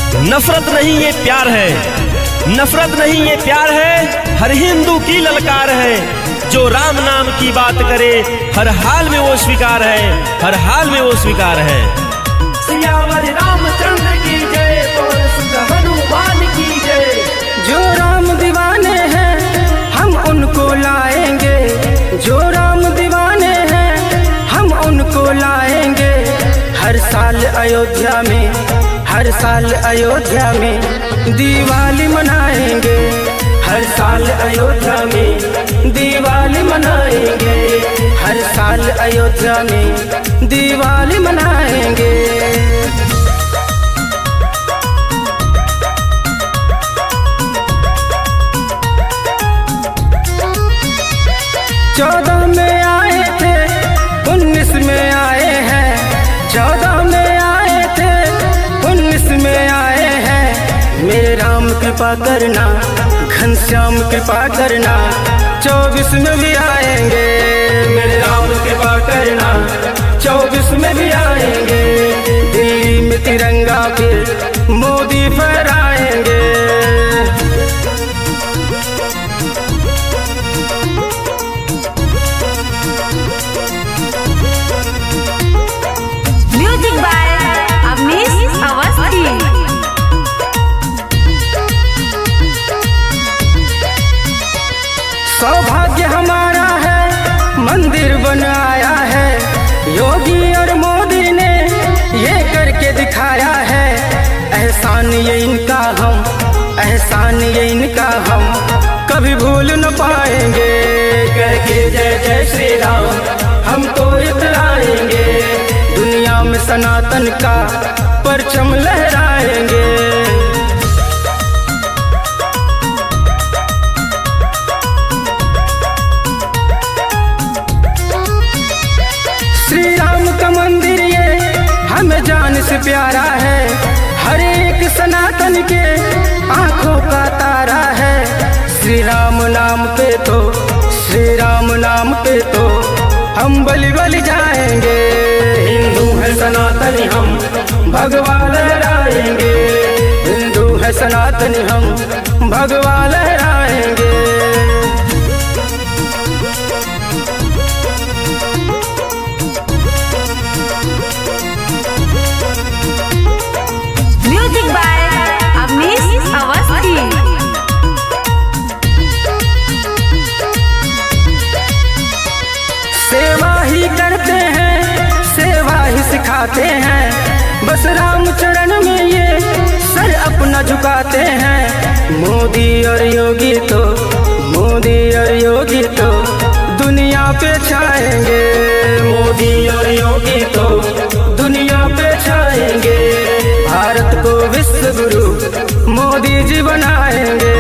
नफरत नहीं ये प्यार है, नफरत नहीं ये प्यार है, हर हिंदू की ललकार है। जो राम नाम की बात करे हर हाल में वो स्वीकार है, हर हाल में वो स्वीकार है। सियावर रामचंद्र की जय, पवन सुत हनुमान की जय। जो राम दीवाने हैं हम उनको लाएंगे, जो राम दीवाने हैं हम उनको लाएंगे। हर साल अयोध्या में, हर साल अयोध्या में दिवाली मनाएंगे। हर साल अयोध्या में दिवाली मनाएंगे। हर साल अयोध्या में दिवाली मनाएंगे। 14 में आए थे, 19 में आए हैं। 14 में आए थे, 19 में आए हैं। मेरे राम कृपा करना, घनश्याम कृपा करना, 24 में भी आएंगे। मेरे राम कृपा करना, 24 में भी आएंगे। दिल्ली में तिरंगा फिर मोदी फहराएंगे। Music by Avnish Awasthi. सौभाग्य हमारा है, मंदिर बनाया है। योगी और मोदी ने ये करके दिखाया है। एहसान ये इनका हम, एहसान ये इनका हम कभी भूल न पाएंगे। करके जय जय श्री राम हमको इतराएंगे। दुनिया में सनातन का परचम लहराएंगे। श्री राम का मंदिर ये हमें जान से प्यारा है। हर एक सनातन के आंखों का तारा है। श्री राम नाम पे तो, श्री राम नाम पे तो हम बलि बलि जाएंगे। हिंदू है सनातनी हम भगवा लहराएंगे। हिंदू है सनातनी हम भगवा लहराएंगे। Music by Avnish Awasthi. सेवा ही करते हैं, सेवा ही सिखाते हैं। बस राम चरण में ये सर अपना झुकाते हैं। मोदी और योगी तो, मोदी और योगी तो दुनिया पे छाएंगे। मोदी और योगी तो दुनिया पे छाएंगे। भारत को विश्व गुरु मोदी जी बनाएंगे।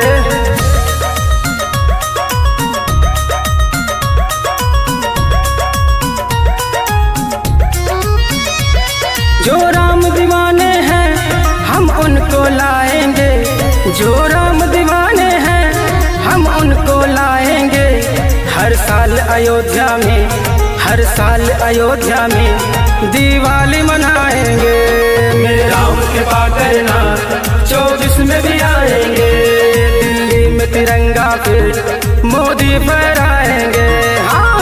जो राम दीवाने हैं हम उनको लाएंगे। जो राम दीवाने हैं हम उनको लाएंगे। हर साल अयोध्या में, हर साल अयोध्या में दिवाली मनाएंगे। मेरे राम कृपा करना, 24 में भी आएंगे। दिल्ली में तिरंगा फिर मोदी फहराएंगे। हाँ।